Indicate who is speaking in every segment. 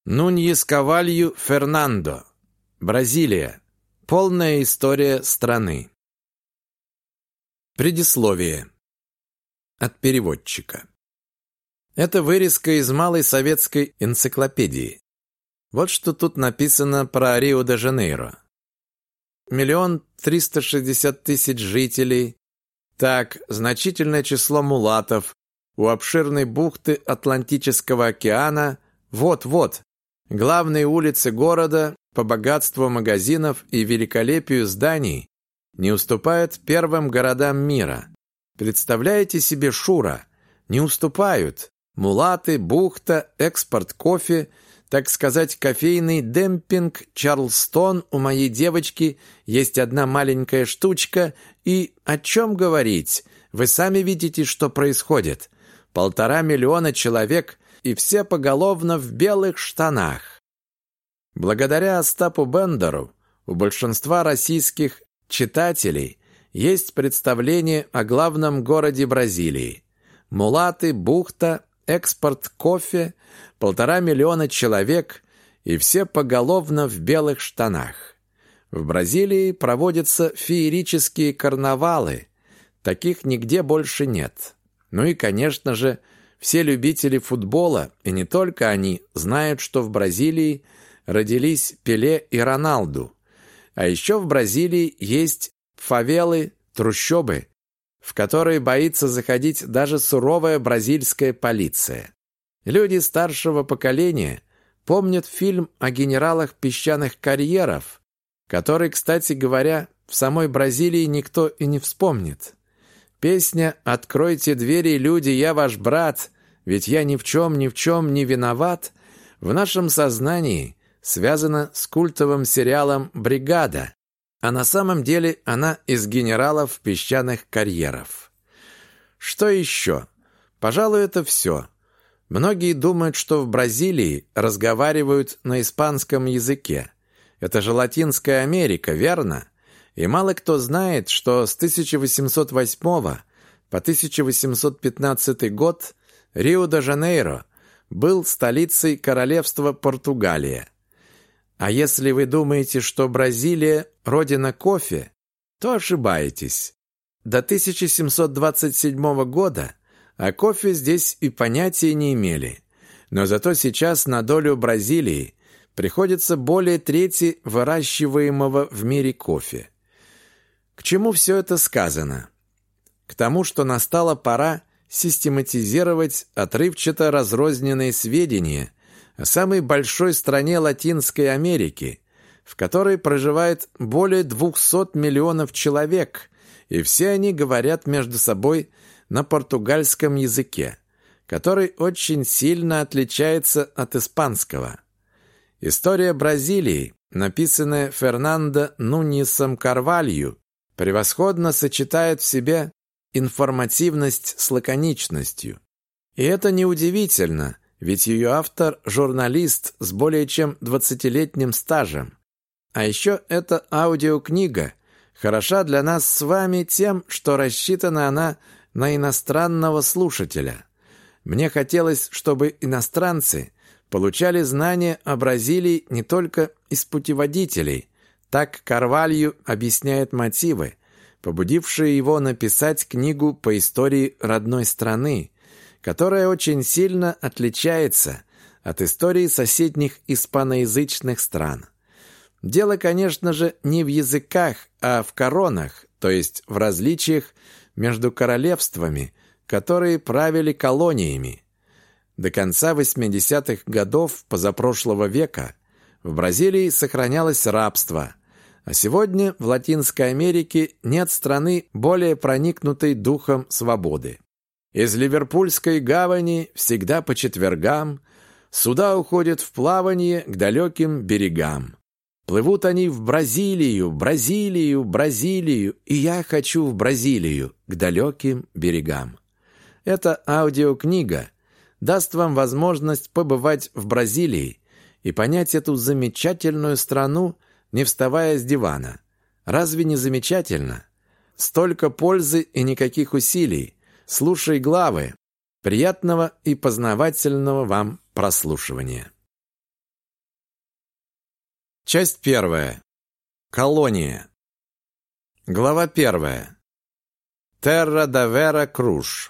Speaker 1: Нуньес Кавалью Фернандо. Бразилия. Полная история страны. Предисловие. От переводчика. Это вырезка из малой советской энциклопедии. Вот что тут написано про Рио-де-Жанейро. 1 360 000 жителей. Так, значительное число мулатов. У обширной бухты Атлантического океана. Вот-вот. Главные улицы города по богатству магазинов и великолепию зданий не уступают первым городам мира. Представляете себе, Шура? Не уступают. Мулаты, бухта, экспорт кофе, так сказать, кофейный демпинг, Чарльстон, у моей девочки есть одна маленькая штучка, и о чем говорить? Вы сами видите, что происходит. 1,5 миллиона человек, и все поголовно в белых штанах. Благодаря Остапу Бендеру у большинства российских читателей есть представление о главном городе Бразилии. Мулаты, бухта, экспорт кофе, 1,5 миллиона человек, и все поголовно в белых штанах. В Бразилии проводятся феерические карнавалы. Таких нигде больше нет. Ну и, конечно же, все любители футбола, и не только они, знают, что в Бразилии родились Пеле и Роналду. А еще в Бразилии есть фавелы, трущобы, в которые боится заходить даже суровая бразильская полиция. Люди старшего поколения помнят фильм о генералах песчаных карьеров, который, кстати говоря, в самой Бразилии никто и не вспомнит. Песня «Откройте двери, люди, я ваш брат, ведь я ни в чем не виноват» в нашем сознании связана с культовым сериалом «Бригада», а на самом деле она из генералов песчаных карьеров. Что еще? Пожалуй, это все. Многие думают, что в Бразилии разговаривают на испанском языке. Это же Латинская Америка, верно? И мало кто знает, что с 1808 по 1815 год Рио-де-Жанейро был столицей королевства Португалия. А если вы думаете, что Бразилия – родина кофе, то ошибаетесь. До 1727 года о кофе здесь и понятия не имели. Но зато сейчас на долю Бразилии приходится более трети выращиваемого в мире кофе. К чему все это сказано? К тому, что настала пора систематизировать отрывчато разрозненные сведения о самой большой стране Латинской Америки, в которой проживает более 200 миллионов человек, и все они говорят между собой на португальском языке, который очень сильно отличается от испанского. История Бразилии, написанная Фернандо Нуньесом Карвалью, превосходно сочетает в себе информативность с лаконичностью. И это неудивительно, ведь ее автор – журналист с более чем 20-летним стажем. А еще эта аудиокнига хороша для нас с вами тем, что рассчитана она на иностранного слушателя. Мне хотелось, чтобы иностранцы получали знания о Бразилии не только из путеводителей. Так Карвалью объясняет мотивы, побудившие его написать книгу по истории родной страны, которая очень сильно отличается от истории соседних испаноязычных стран. Дело, конечно же, не в языках, а в коронах, то есть в различиях между королевствами, которые правили колониями. До конца 80-х годов позапрошлого века в Бразилии сохранялось рабство, а сегодня в Латинской Америке нет страны, более проникнутой духом свободы. Из Ливерпульской гавани всегда по четвергам суда уходят в плавание к далеким берегам. Плывут они в Бразилию, Бразилию, Бразилию, и я хочу в Бразилию, к далеким берегам. Эта аудиокнига даст вам возможность побывать в Бразилии и понять эту замечательную страну, не вставая с дивана. Разве не замечательно? Столько пользы и никаких усилий. Слушай главы. Приятного и познавательного вам прослушивания. Часть первая. Колония. Глава первая. Терра да Вера Круш.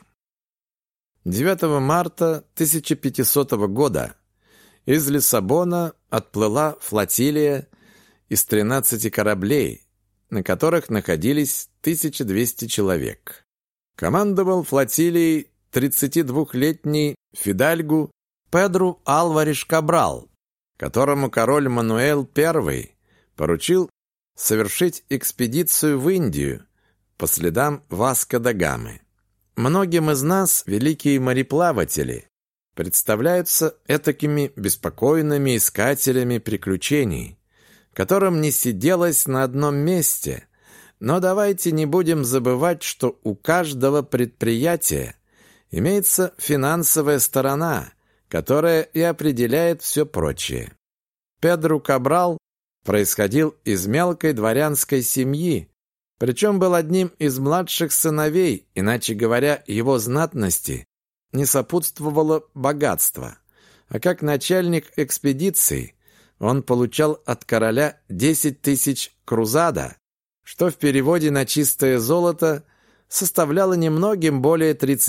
Speaker 1: 9 марта 1500 года из Лиссабона отплыла флотилия из 13 кораблей, на которых находились 1200 человек. Командовал флотилией 32-летний фидальгу Педро Альвареш Кабрал, которому король Мануэл I поручил совершить экспедицию в Индию по следам Васко да Гамы. Многим из нас великие мореплаватели представляются этакими беспокойными искателями приключений, которым не сиделось на одном месте, но давайте не будем забывать, что у каждого предприятия имеется финансовая сторона, которая и определяет все прочее. Педро Кабрал происходил из мелкой дворянской семьи, причем был одним из младших сыновей, иначе говоря, его знатности не сопутствовало богатство. А как начальник экспедиции он получал от короля 10 тысяч крузада, что в переводе на чистое золото составляло немногим более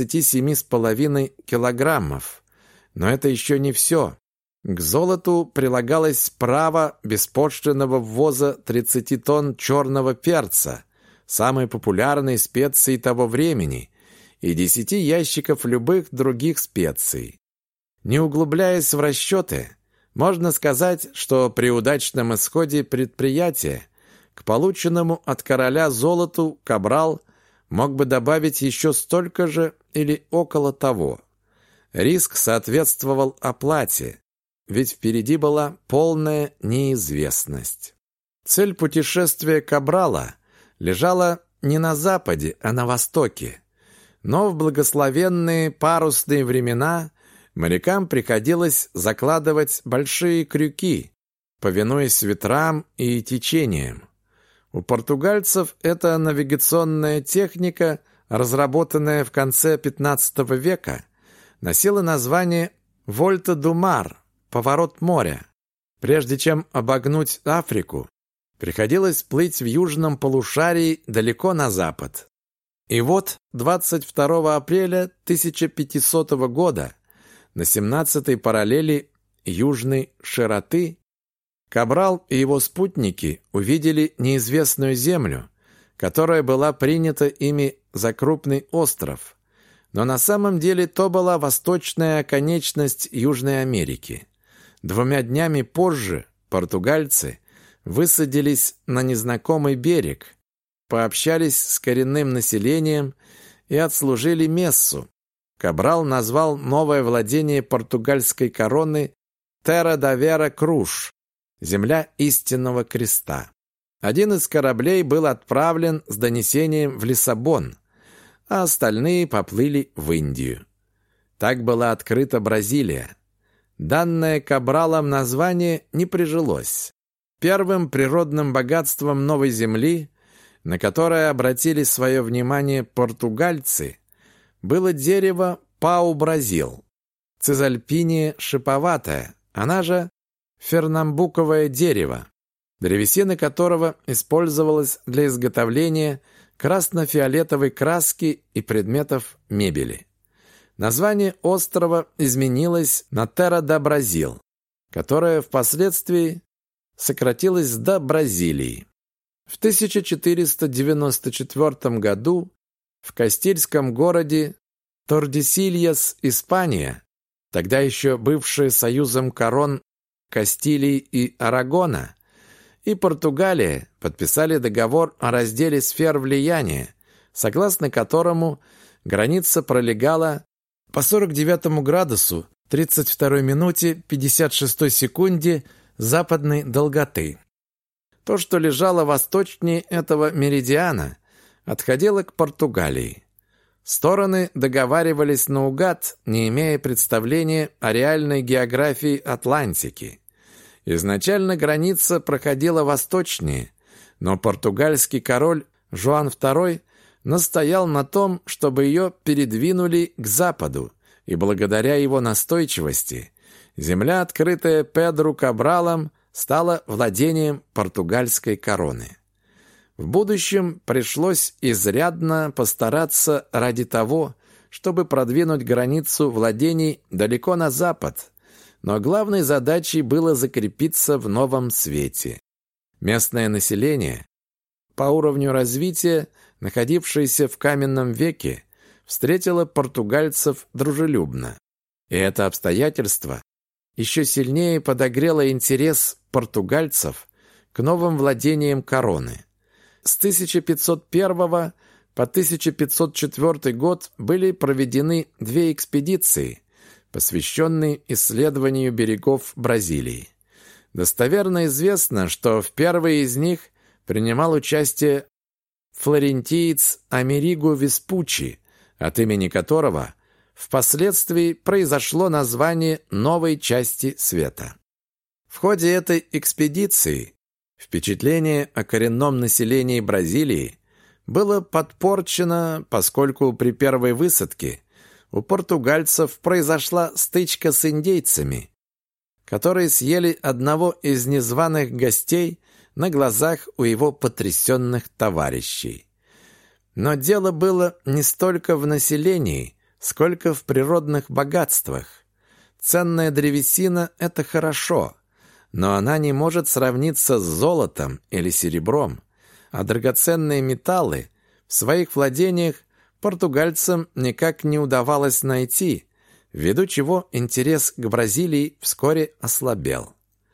Speaker 1: 37,5 килограммов. Но это еще не все. К золоту прилагалось право беспошлинного ввоза 30 тонн черного перца, самой популярной специи того времени, и 10 ящиков любых других специй. Не углубляясь в расчеты, можно сказать, что при удачном исходе предприятия к полученному от короля золоту Кабрал мог бы добавить еще столько же или около того. Риск соответствовал оплате, ведь впереди была полная неизвестность. Цель путешествия Кабрала лежала не на западе, а на востоке. Но в благословенные парусные времена морякам приходилось закладывать большие крюки, повинуясь ветрам и течениям. У португальцев эта навигационная техника, разработанная в конце XV века, носила название «Вольта-ду-мар» – «Поворот моря». Прежде чем обогнуть Африку, приходилось плыть в южном полушарии далеко на запад. И вот 22 апреля 1500 года на 17-й параллели южной широты Кабрал и его спутники увидели неизвестную землю, которая была принята ими за крупный остров. Но на самом деле то была восточная оконечность Южной Америки. 2 днями позже португальцы высадились на незнакомый берег, пообщались с коренным населением и отслужили мессу. Кабрал назвал новое владение португальской короны Терра да Вера Круш, земля истинного креста. Один из кораблей был отправлен с донесением в Лиссабон, а остальные поплыли в Индию. Так была открыта Бразилия. Данное Кабралом название не прижилось. Первым природным богатством новой земли, на которое обратили свое внимание португальцы, было дерево пау-бразил, цизальпиния шиповатая, она же фернамбуковое дерево, древесина которого использовалась для изготовления красно-фиолетовой краски и предметов мебели. Название острова изменилось на Терра-да-Бразил, которое впоследствии сократилось до Бразилии. В 1494 году в кастильском городе Тордесильяс, Испания, тогда еще бывшая союзом корон Кастилии и Арагона, и Португалия подписали договор о разделе сфер влияния, согласно которому граница пролегала по 49 градусу 32 минуте 56 секунде западной долготы. То, что лежало восточнее этого меридиана, отходило к Португалии. Стороны договаривались наугад, не имея представления о реальной географии Атлантики. Изначально граница проходила восточнее, но португальский король Жоан II настоял на том, чтобы ее передвинули к западу, и благодаря его настойчивости земля, открытая Педро Кабралом, стало владением португальской короны. В будущем пришлось изрядно постараться ради того, чтобы продвинуть границу владений далеко на запад, но главной задачей было закрепиться в новом свете. Местное население, по уровню развития, находившееся в каменном веке, встретило португальцев дружелюбно. И это обстоятельство еще сильнее подогрело интерес португальцев к новым владениям короны. С 1501 по 1504 год были проведены две экспедиции, посвященные исследованию берегов Бразилии. Достоверно известно, что в первой из них принимал участие флорентиец Америго Веспуччи, от имени которого впоследствии произошло название новой части света. В ходе этой экспедиции впечатление о коренном населении Бразилии было подпорчено, поскольку при первой высадке у португальцев произошла стычка с индейцами, которые съели одного из незваных гостей на глазах у его потрясенных товарищей. Но дело было не столько в населении, сколько в природных богатствах. Ценная древесина – это хорошо, но она не может сравниться с золотом или серебром, а драгоценные металлы в своих владениях португальцам никак не удавалось найти, ввиду чего интерес к Бразилии вскоре ослабел.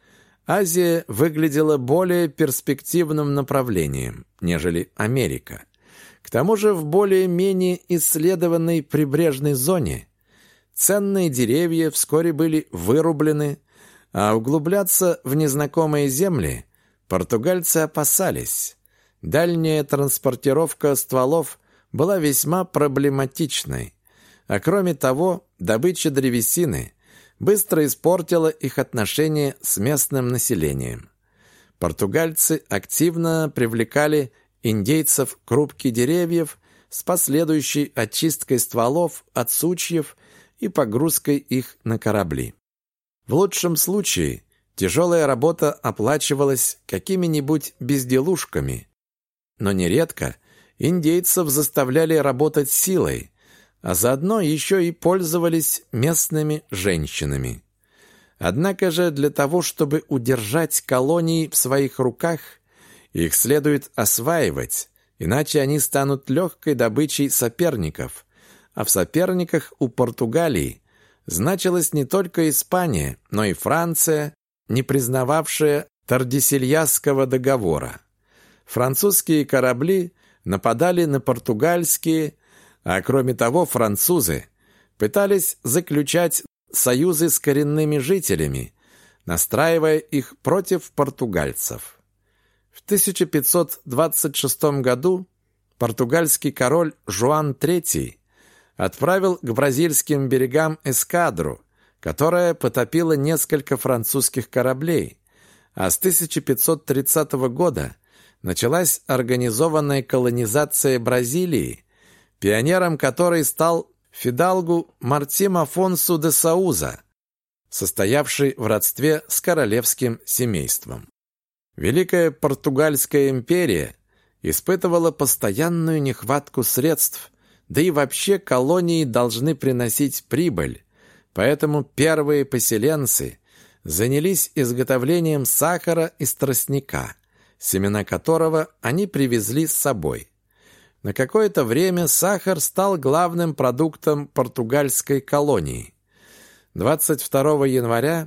Speaker 1: Азия выглядела более перспективным направлением, нежели Америка. К тому же в более-менее исследованной прибрежной зоне ценные деревья вскоре были вырублены, а углубляться в незнакомые земли португальцы опасались. Дальняя транспортировка стволов была весьма проблематичной, а кроме того, добыча древесины быстро испортила их отношения с местным населением. Португальцы активно привлекали индейцев к рубке деревьев с последующей очисткой стволов от сучьев и погрузкой их на корабли. В лучшем случае тяжелая работа оплачивалась какими-нибудь безделушками, но нередко индейцев заставляли работать силой, а заодно еще и пользовались местными женщинами. Однако же для того, чтобы удержать колонии в своих руках, их следует осваивать, иначе они станут легкой добычей соперников, а в соперниках у Португалии значилась не только Испания, но и Франция, не признававшая Тордесильясского договора. Французские корабли нападали на португальские, а кроме того французы пытались заключать союзы с коренными жителями, настраивая их против португальцев. В 1526 году португальский король Жуан III отправил к бразильским берегам эскадру, которая потопила несколько французских кораблей, а с 1530 года началась организованная колонизация Бразилии, пионером которой стал фидалгу Мартим Афонсу де Сауза, состоявший в родстве с королевским семейством. Великая Португальская империя испытывала постоянную нехватку средств, да и вообще колонии должны приносить прибыль, поэтому первые поселенцы занялись изготовлением сахара из тростника, семена которого они привезли с собой. На какое-то время сахар стал главным продуктом португальской колонии. 22 января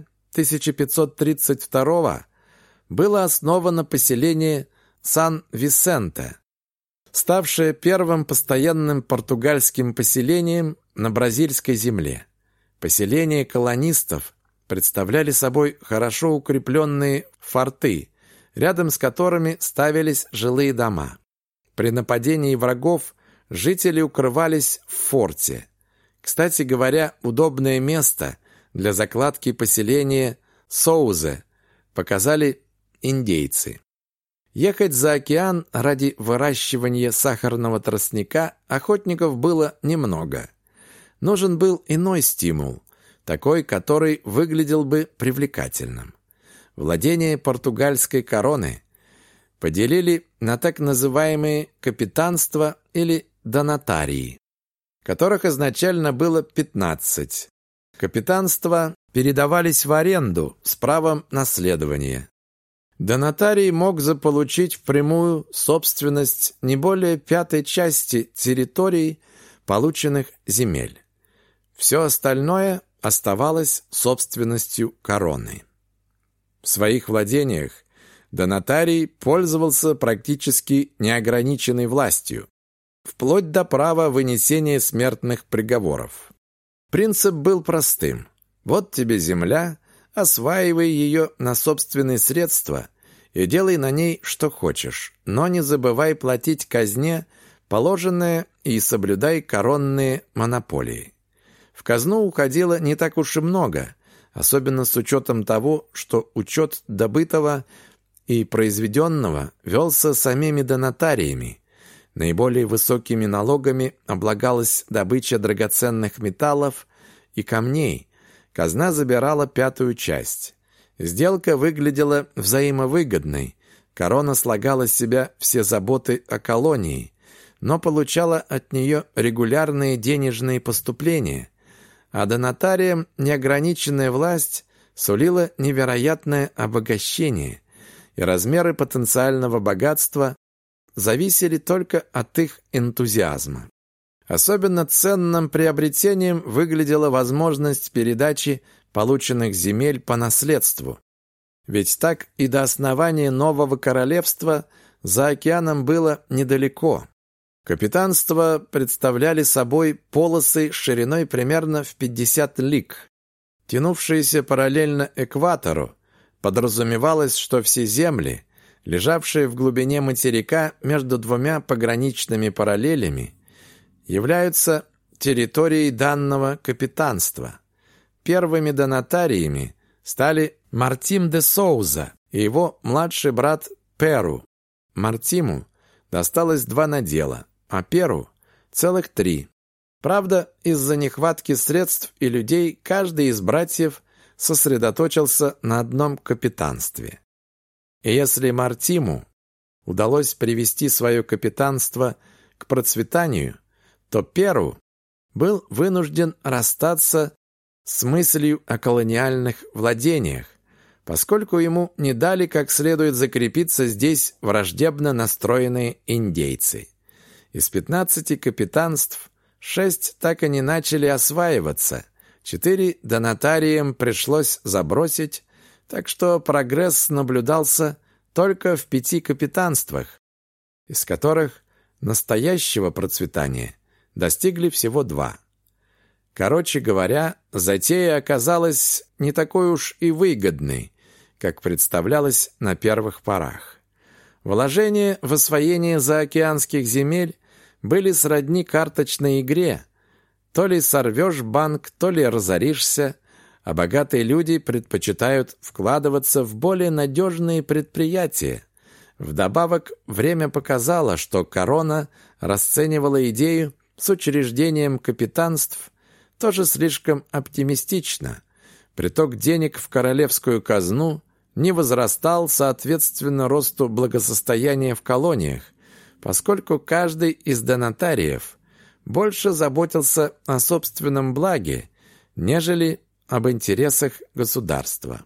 Speaker 1: 1532 было основано поселение Сан-Висенте, ставшее первым постоянным португальским поселением на бразильской земле. Поселения колонистов представляли собой хорошо укрепленные форты, рядом с которыми ставились жилые дома. При нападении врагов жители укрывались в форте. Кстати говоря, удобное место для закладки поселения Соузе показали индейцы. Ехать за океан ради выращивания сахарного тростника охотников было немного. Нужен был иной стимул, такой, который выглядел бы привлекательным. владения португальской короны поделили на так называемые капитанства или донатарии, которых изначально было 15. Капитанства передавались в аренду с правом наследования. Донатарий мог заполучить впрямую собственность не более 1/5 части территорий полученных земель. Все остальное оставалось собственностью короны. В своих владениях донатарий пользовался практически неограниченной властью, вплоть до права вынесения смертных приговоров. Принцип был простым. Вот тебе земля, осваивай ее на собственные средства и делай на ней что хочешь, но не забывай платить казне положенное и соблюдай коронные монополии. В казну уходило не так уж и много, особенно с учетом того, что учет добытого и произведенного велся самими донатариями. Наиболее высокими налогами облагалась добыча драгоценных металлов и камней. Казна забирала 1/5 часть. Сделка выглядела взаимовыгодной. Корона слагала с себя все заботы о колонии, но получала от нее регулярные денежные поступления, а донатариям неограниченная власть сулила невероятное обогащение, и размеры потенциального богатства зависели только от их энтузиазма. Особенно ценным приобретением выглядела возможность передачи полученных земель по наследству. Ведь так и до основания нового королевства за океаном было недалеко. Капитанства представляли собой полосы шириной примерно в 50 лиг. Тянувшиеся параллельно экватору, подразумевалось, что все земли, лежавшие в глубине материка между двумя пограничными параллелями, являются территорией данного капитанства. Первыми донатариями стали Мартим де Соуза и его младший брат Перу. Мартиму досталось 2 надела, а Перу целых 3. Правда, из-за нехватки средств и людей каждый из братьев сосредоточился на одном капитанстве. И если Мартиму удалось привести свое капитанство к процветанию, то Перу был вынужден расстаться с мыслью о колониальных владениях, поскольку ему не дали как следует закрепиться здесь враждебно настроенные индейцы. Из 15 капитанств 6 так и не начали осваиваться, 4 донатариям пришлось забросить, так что прогресс наблюдался только в 5 капитанствах, из которых настоящего процветания достигли всего 2. Короче говоря, затея оказалась не такой уж и выгодной, как представлялось на первых порах. Вложения в освоение заокеанских земель были сродни карточной игре. То ли сорвешь банк, то ли разоришься, а богатые люди предпочитают вкладываться в более надежные предприятия. Вдобавок, время показало, что корона расценивала идею с учреждением капитанств тоже слишком оптимистично. Приток денег в королевскую казну не возрастал соответственно росту благосостояния в колониях, поскольку каждый из донатариев больше заботился о собственном благе, нежели об интересах государства.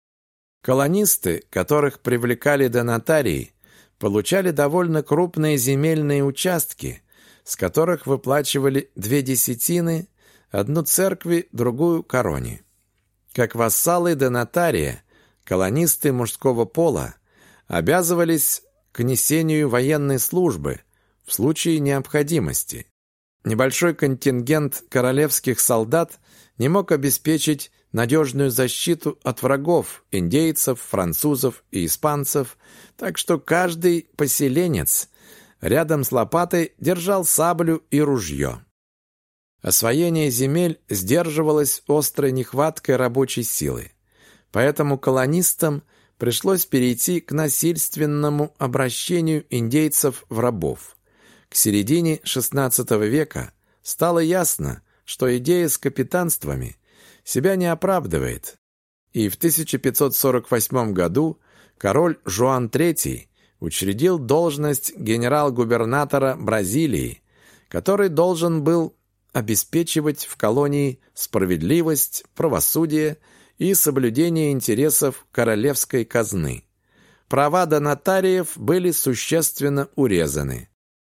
Speaker 1: Колонисты, которых привлекали донатарии, получали довольно крупные земельные участки, с которых выплачивали 2 десятины, одну церкви, другую короне. Как вассалы донатария, колонисты мужского пола обязывались к несению военной службы в случае необходимости. Небольшой контингент королевских солдат не мог обеспечить надежную защиту от врагов, индейцев, французов и испанцев, так что каждый поселенец рядом с лопатой держал саблю и ружье. Освоение земель сдерживалось острой нехваткой рабочей силы, поэтому колонистам пришлось перейти к насильственному обращению индейцев в рабов. К середине XVI века стало ясно, что идея с капитанствами себя не оправдывает. И в 1548 году король Жуан III учредил должность генерал-губернатора Бразилии, который должен был обеспечивать в колонии справедливость, правосудие и соблюдение интересов королевской казны. Права донатариев были существенно урезаны.